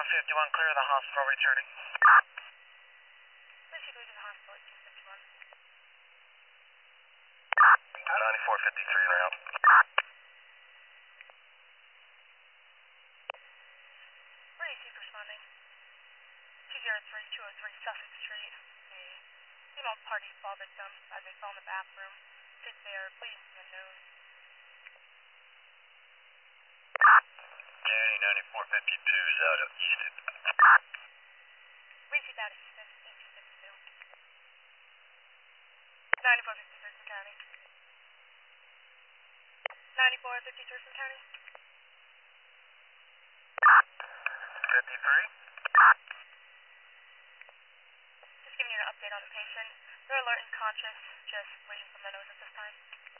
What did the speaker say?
51, clear the hospital, returning. Please go to the hospital at 251. 9453 and around. Where is he responding? 203-203 Suffolk Street. A female party fall victim as they fell in the bathroom. States they are bleeding from the nose. Danny 9452 is out of Houston. Receive out of Houston, 8252. 9450 Thurston County. 9450 Thurston County. 53? Just giving you an update on the patient. They're alert and conscious, just bleeding from the nose at this time.